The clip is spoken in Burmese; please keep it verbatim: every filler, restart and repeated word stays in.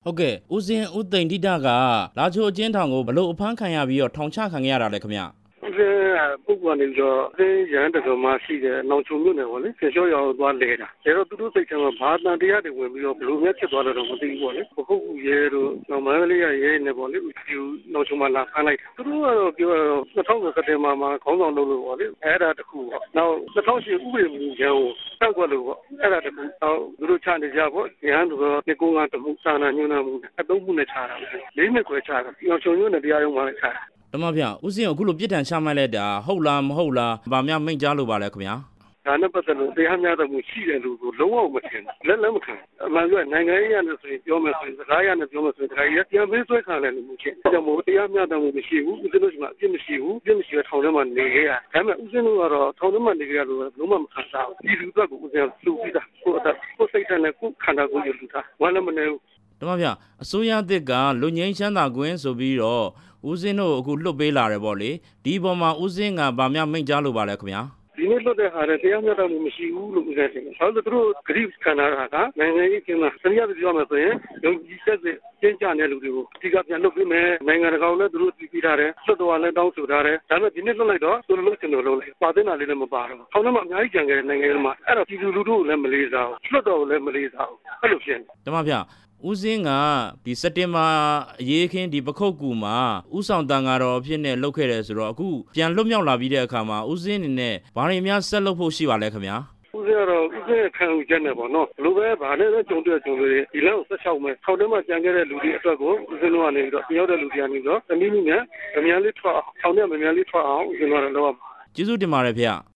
ဟုတ်ကဲ့ဦးစင်းဦးသိန်းတိတကလာချိုအကျဉ်းထောင်ကိုဘလို့အဖမ်းခံရပြီးတော့ထောင်ချခံရတာလဲခင်ဗျဦးစင်းပုဂ္ဂိုလ်နေတော့အင်းရဟန်းတော်မှာရှိတဲ့နောင်ချုံမြို့နယ်ပေါ့လေကျေကျော်ရောသွားလဲတာဒါတော့သူတို့စိတ်ထဲမှာဘာတန်တရားတွေဝင်ပြီးတော့ဘလို့များဖြစ်သွားတယ်တော့မသိဘူးပေါ့လေပခုတ်ကူရဲတို့နောက်မန္တလေးရဲနေပေါ့လေဒီနောင်ချုံမှာလာဖမ်းလိုက်သူတို့ကတော့ပြောတော့၂၀၂၀မှာမှာခေါင်းဆောင်လုပ်လို့ပေါ့လေအဲ့ဒါတခုပေါ့နောက်၂၀၀၈ဥပဒေမူကြမ်းကိုတောက်ကွက်လို့ပေါ့အဲ့ဒါတခုတော့သူတို့ချနေကြပေါ့ရဟန်းတော်ဒီကုန်းကတမှုစာနာညွှန်းနှံမှုအသုံးမှုနဲ့ချတာလေးနှစ်ခွဲချတာနောင်ချုံမြို့နယ်တရားရုံးမှာချတာတမဗျဦးစင်းအခုလိုပြစ်ဒဏ်ချမှတ်လိုက်တာဟုတ်လားမဟုတ်လားဗာများမိန့်ကြားလို့ပါလဲခင်ဗျာဒါနဲ့ပတ်သက်လို့တရားမျှတမှုရှိတယ်လို့ကိုလုံးဝမထင်လက်လက်မခံအမှန်ကနိုင်ငံရေးရနဲ့ဆိုရင်ပြောမယ်ဆိုရင်စကားရနဲ့ပြောမယ်ဆိုရင်ဒါကြီးပြန်ပေးဆွဲခံတယ်လို့ချင်းဒါကြောင့်မို့တရားမျှတမှုမရှိဘူးဦးစင်းတို့ကမှအပြစ်မရှိဘူးအပြစ်မရှိတဲ့ထောင်ထဲမှာနေခဲ့ရဒါပေမဲ့ဦးစင်းတို့ကတော့ထောင်ထဲမှာနေခဲ့ရလို့လုံးဝမခံစားဘူးဒီလူတွေကအဦးစင်းလူပြီးတာကိုအသက်ကိုစိတ်ထဲနဲ့ကိုခန္ဓာကိုယ်ယူလူတာဝမ်းလည်းမနေဘူးတမဗျအစိုးရသစ်ကလူငင်းချမ်းသာကွင်းဆိုပြီးတော့ဦးစင်းတို့အခုလွတ်ပေးလာတယ်ပေါ့လေဒီပေါ်မှာဦးစင်းကဗာများမိန့်ကြားလို့ပါလဲခင်ဗျာဒီနေ့လွတ်တဲ့ဟာတွေတရားမျှတမှုမရှိဘူးလို့ဦးစင်းတင်တယ်ဘာလို့သူတို့ဂရိခန္ဓာကနိုင်ငံရေးကင်းလားစရိယပြောမယ်ဆိုရင်ယုံကြည်ချက်စစ်ကျင်းကြတဲ့လူတွေကိုဒီကပြန်လွတ်ပေးမယ်နိုင်ငံတကာကလည်းသူတို့တည်ပြီးထားတယ်လွတ်တော်လည်းတောင်းဆိုထားတယ်ဒါပေမဲ့ဒီနေ့လွတ်လိုက်တော့သူတို့လုံးချင်လို့လုံးလိုက်ပါတဲ့နာလေးလည်းမပါတော့ထောင်ထဲမှာအများကြီးကြံခဲ့တဲ့နိုင်ငံတွေမှာအဲ့တော့ပြည်သူလူထုကိုလည်းမလေးစားဘူးလွတ်တော်ကိုလည်းမလေးစားဘူးအဲ့လိုဖြစ်နေတမဗျဦးစင်းကဒီစက်တင်ဘာအရေးခင်းဒီပခုတ်ကူမှာဥဆောင်တန်ဃာတော်အဖြစ်နဲ့လုပ်ခဲ့တယ်ဆိုတော့အခုပြန်လွတ်မြောက်လာပြီးတဲ့အခါမှာဦးစင်းအနေနဲ့ဘာတွေများဆက်လုပ်ဖို့ရှိပါလဲခင်ဗျာဦးစင်းကတော့ဦးစင်းခံယူချက်နဲ့ပေါ့နော်ဘလို့ပဲဗာနဲ့ပဲကြုံတွေ့ကြုံတွေ့ဒီလောက်ဆက်ချောက်မယ်ထောင်ထဲမှာကြံခဲ့တဲ့လူတွေအတွက်ကိုဦးစင်းတို့ကနေပြီးတော့ပြောတဲ့လူတွေကနေပြီးတော့တနည်းနည်းနဲ့အများလေးထွက်အောင်ထောင်ထဲမှာအများလေးထွက်အောင်ဦးစင်းတို့ကတော့လုပ်ရမှာကျေးဇူးတင်ပါတယ်ဖေ